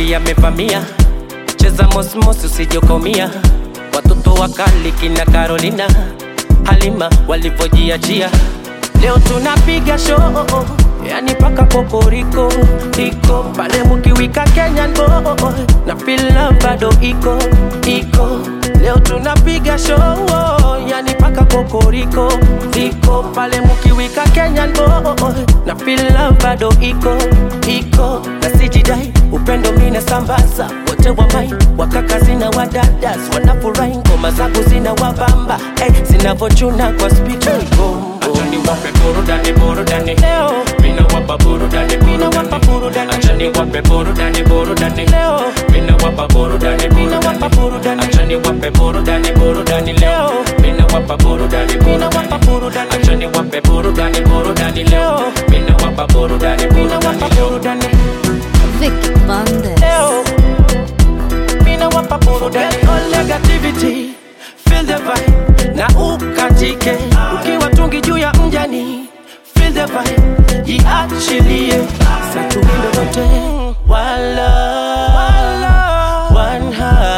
adui amevamia, cheza mosmos usijokomia. Watoto wakali kina Carolina, Halima walivojiachia. Leo tunapiga show, yani paka kokoriko iko pale mukiwika Kenyan boy, na feel love bado iko. Leo tunapiga show, yani paka kokoriko iko pale mukiwika Kenyan boy, na feel love bado iko. Na sijidai upendo mina sambaza, wote wa mai wakaka zina wadadas wanafurahi, ngoma zangu zina wabamba, zinavochuna kwa speaker. Achani wape burudani leo, mina wapa burudani. Achani wape burudani leo, mina wapa burudani. Achani wape burudani leo, mina wapa burudani. Achani wape burudani leo, mina wapa burudani. Vicky Bandes Leo, mina wapa burudani. All negativity, feel the vibe, na ukatike. Ukiwa tungi juu ya mjani, feel the vibe, jiachilie. Satu wimbo wote, one love, one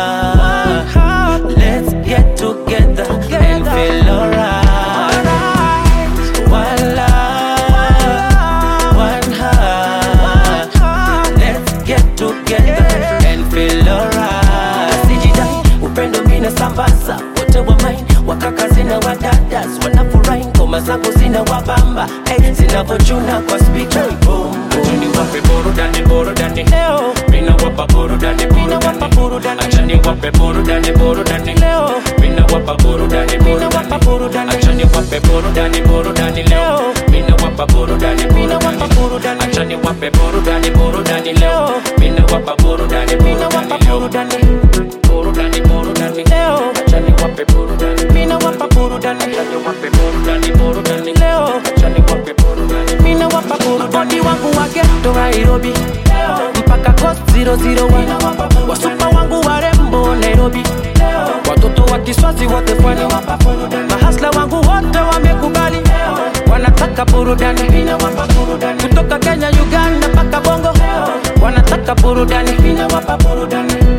heart. Let's get together and feel alright. One love, one heart. Let's get together and feel alright. Sijidai upendo mina sambaza, wote wa mine wakaka zina wadadas wanafurahi, ngoma zangu zina wabamba, zinavochuna kwa speaker. Achani wape burudani leo, mina wapa burudani. Achani wape burudani leo, mina wapa burudani. Achani wape burudani leo, mina wapa burudani. Achani wape burudani leo, mina wapa burudani. Burudani leo, achani wape burudani. Mina wapa burudani. Achani wape burudani leo, achani wape burudani. Mina wapa burudani. Body wangu wa ghetto Nairobi, mpaka Coast 001. Wasupa wangu warembo Nairobi, watoto wa Kiswazi wote pwani. Mahasla wangu wote wamekubali, wanataka burudani. Kutoka Kenya, Uganda mpaka Bongo, wanataka burudani.